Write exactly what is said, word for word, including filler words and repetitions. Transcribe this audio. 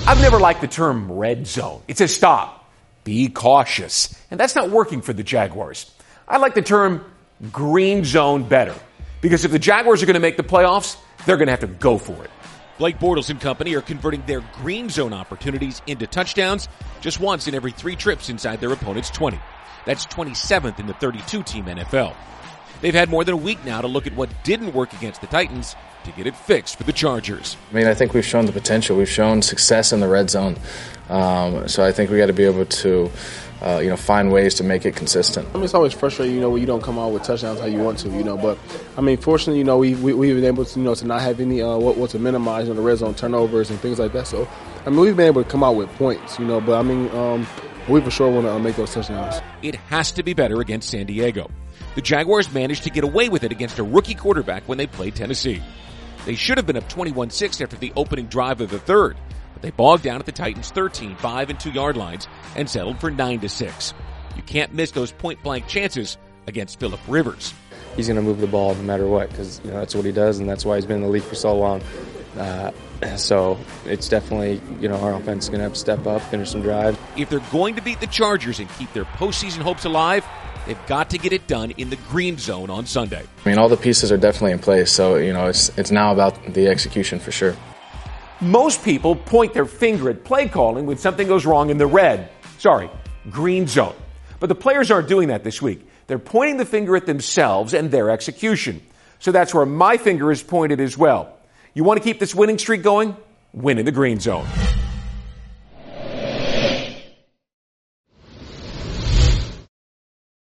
I've never liked the term red zone. It says stop, be cautious. And that's not working for the Jaguars. I like the term green zone better. Because if the Jaguars are going to make the playoffs, they're going to have to go for it. Blake Bortles and company are converting their green zone opportunities into touchdowns just once in every three trips inside their opponent's twenty. That's twenty-seventh in the thirty-two team N F L. They've had more than a week now to look at what didn't work against the Titans to get it fixed for the Chargers. I mean, I think we've shown the potential. We've shown success in the red zone. Um, so I think we got to be able to, uh, you know, find ways to make it consistent. I mean, it's always frustrating, you know, when you don't come out with touchdowns how you want to, you know. But I mean, fortunately, you know, we, we we've been able to, you know, to not have any uh, what, what to minimize, you know, the red zone turnovers and things like that. So I mean, we've been able to come out with points, you know. But I mean, um, we for sure want to uh, make those touchdowns. It has to be better against San Diego. The Jaguars managed to get away with it against a rookie quarterback when they played Tennessee. They should have been up twenty-one six after the opening drive of the third, but they bogged down at the Titans' thirteen, five, and two yard lines and settled for nine to six. You can't miss those point-blank chances against Phillip Rivers. He's going to move the ball no matter what because, you know, that's what he does, and that's why he's been in the league for so long. Uh, so it's definitely, you know, our offense is going to have to step up, finish some drives. If they're going to beat the Chargers and keep their postseason hopes alive, they've got to get it done in the green zone on Sunday. I mean, all the pieces are definitely in place, so, you know, it's it's now about the execution for sure. Most people point their finger at play calling when something goes wrong in the red, sorry, green zone. But the players aren't doing that this week. They're pointing the finger at themselves and their execution. So that's where my finger is pointed as well. You want to keep this winning streak going? Win in the green zone.